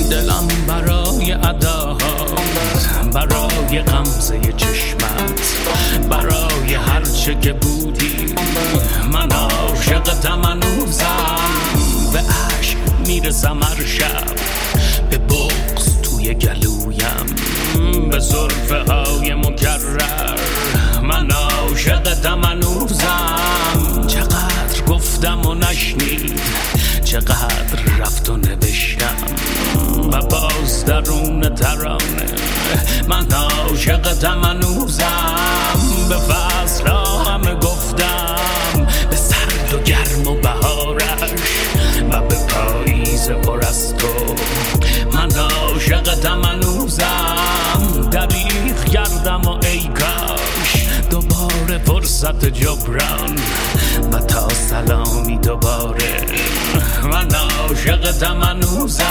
دلم برای اداهات، برای غمزه چشمت، برای هرچه که بودی. من عاشقتم هنوزم، به عشق میرسم هر شب، به بغض توی گلویم، به زلفه های مکرر. من عاشقتم هنوزم، چقدر گفتم و نشنید، چقدر رفت و نوشتم و باز درون ترانه. من عاشقتم هنوزم، به فصل همه گفتم، به سرد و گرم و بهارش و به پاییز پر از تو. من عاشقتم هنوزم، دریغ کردم و ای کاش دوباره فرصت جبران و تا سلامی دوباره. من عاشقتم هنوزم،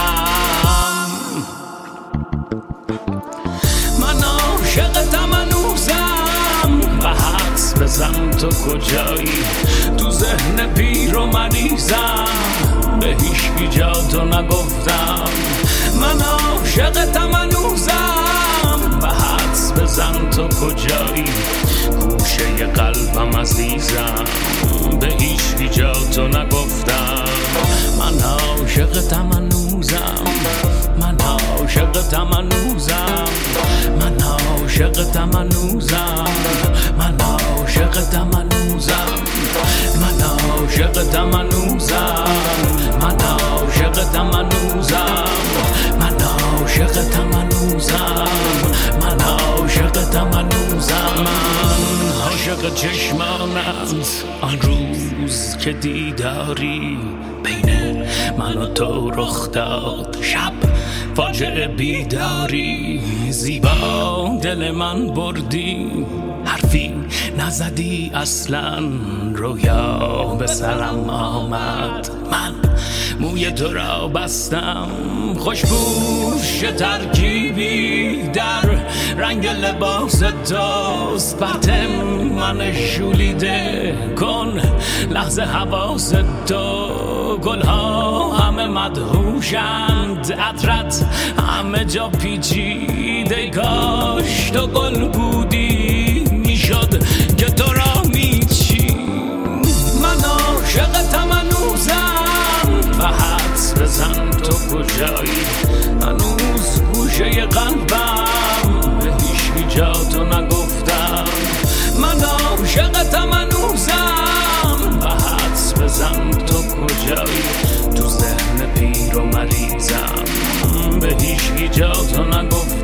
من عاشقتم هنوزم، و حدس بزن تو کجایی، تو ذهن پیر و مریضم، به هیچ جا تو نگفتم. من عاشقتم هنوزم، و حدس بزن تو کجایی، گوشه قلبم عزیزم، به هیچ جا تو نگفتم. من عاشقتم هنوزم، من عاشقتم هنوزم، من عاشقتم هنوزم، من عاشقتم هنوزم، من عاشقتم هنوزم، من عاشقتم هنوزم، من عاشقتم هنوزم، من عاشقتم هنوزم. من عاشق چشمانت، آن روز که دیداری بین من و تو رخ داد، شب فاجعه بیداری، زیبا دل من بردی، حرفی نزدی اصلا، رویا به سرم آمد، من موی تو را بستم، خوشبوش ترکیبی در رنگ لباس توست، پرتم من شولیده کن لحظه حواس تو. گلها همه مدهوشند، عطرت همه جا پیچیده، کاش تو گل بودی میشد که تو را میچی. من عاشقتم هنوزم، و حدس بزن تو کجایی، هنوز گوشه قلبم، به هیچ جا تو نگفتم. من عاشقتم هنوزم، و حدس بزن تو کجایی، تو ذهن پیر و مریضم، به هیچ جا تو نگفتم.